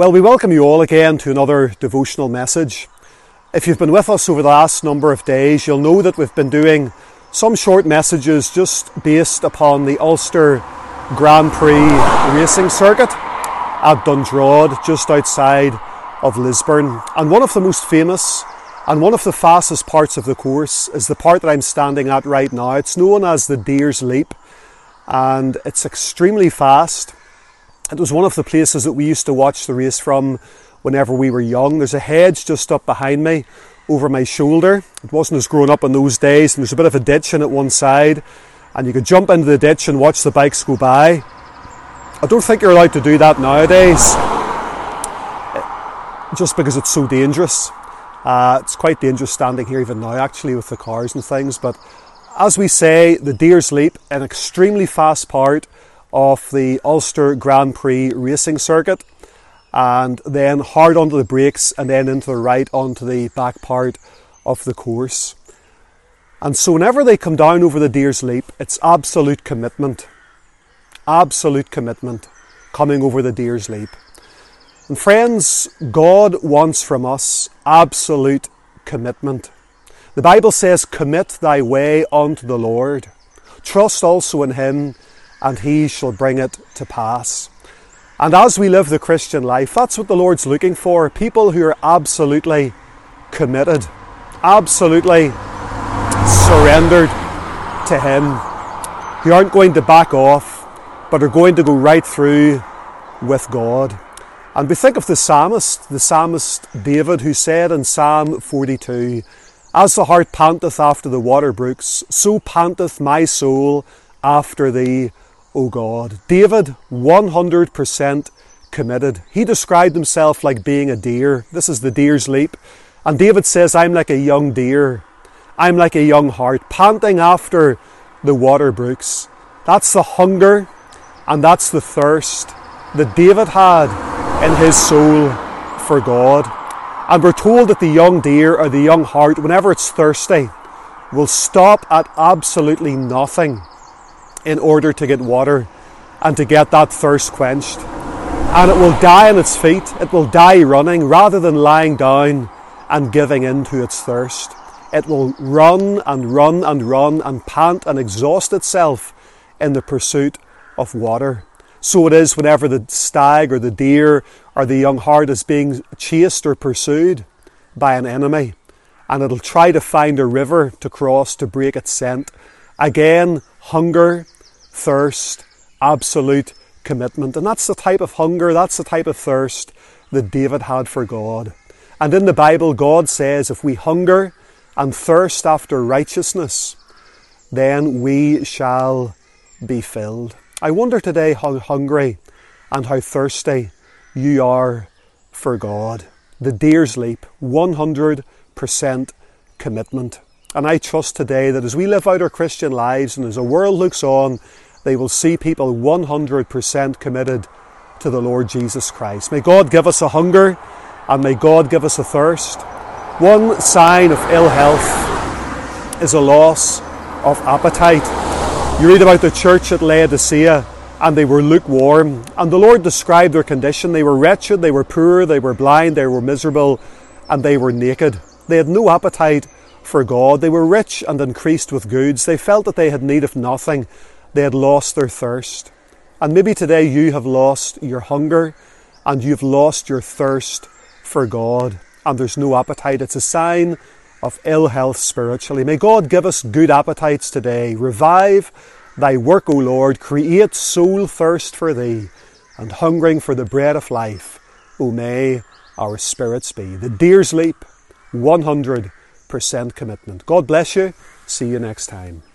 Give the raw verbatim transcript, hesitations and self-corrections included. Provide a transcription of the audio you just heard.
Well, we welcome you all again to another devotional message. If you've been with us over the last number of days, you'll know that we've been doing some short messages just based upon the Ulster Grand Prix racing circuit at Dundrod, just outside of Lisburn. And one of the most famous and one of the fastest parts of the course is the part that I'm standing at right now. It's known as the Deer's Leap, and it's extremely fast. It was one of the places that we used to watch the race from whenever we were young. There's a hedge just up behind me over my shoulder. It wasn't as grown up in those days, and there's a bit of a ditch in it one side, and you could jump into the ditch and watch the bikes go by. I don't think you're allowed to do that nowadays, just because it's so dangerous. Uh, it's quite dangerous standing here even now, actually, with the cars and things. But as we say, the Deer's Leap, an extremely fast part of the Ulster Grand Prix racing circuit, and then hard onto the brakes and then into the right onto the back part of the course. And so whenever they come down over the Deer's Leap, it's absolute commitment. Absolute commitment coming over the Deer's Leap. And friends, God wants from us absolute commitment. The Bible says, "Commit thy way unto the Lord. Trust also in him, and he shall bring it to pass." And as we live the Christian life, that's what the Lord's looking for. People who are absolutely committed, absolutely surrendered to him, who aren't going to back off, but are going to go right through with God. And we think of the psalmist, the psalmist David, who said in Psalm forty-two, "As the hart panteth after the water brooks, so panteth my soul after thee, O God." David, one hundred percent committed. He described himself like being a deer. This is the Deer's Leap. And David says, "I'm like a young deer. I'm like a young hart, panting after the water brooks." That's the hunger and that's the thirst that David had in his soul for God. And we're told that the young deer or the young hart, whenever it's thirsty, will stop at absolutely nothing in order to get water and to get that thirst quenched. And it will die on its feet. It will die running rather than lying down and giving in to its thirst. It will run and run and run and pant and exhaust itself in the pursuit of water. So it is whenever the stag or the deer or the young hart is being chased or pursued by an enemy, and it'll try to find a river to cross to break its scent. Again, hunger, thirst, absolute commitment. And that's the type of hunger, that's the type of thirst that David had for God. And in the Bible, God says if we hunger and thirst after righteousness, then we shall be filled. I wonder today how hungry and how thirsty you are for God. The Deer's Leap, one hundred percent commitment. And I trust today that as we live out our Christian lives and as the world looks on, they will see people one hundred percent committed to the Lord Jesus Christ. May God give us a hunger and may God give us a thirst. One sign of ill health is a loss of appetite. You read about the church at Laodicea, and they were lukewarm, and the Lord described their condition. They were wretched, they were poor, they were blind, they were miserable, and they were naked. They had no appetite for God. They were rich and increased with goods. They felt that they had need of nothing. They had lost their thirst. And maybe today you have lost your hunger and you've lost your thirst for God, and there's no appetite. It's a sign of ill health spiritually. May God give us good appetites today. Revive thy work, O Lord. Create soul thirst for thee, and hungering for the bread of life, O may our spirits be. The Deer's Leap, one hundred percent commitment. God bless you. See you next time.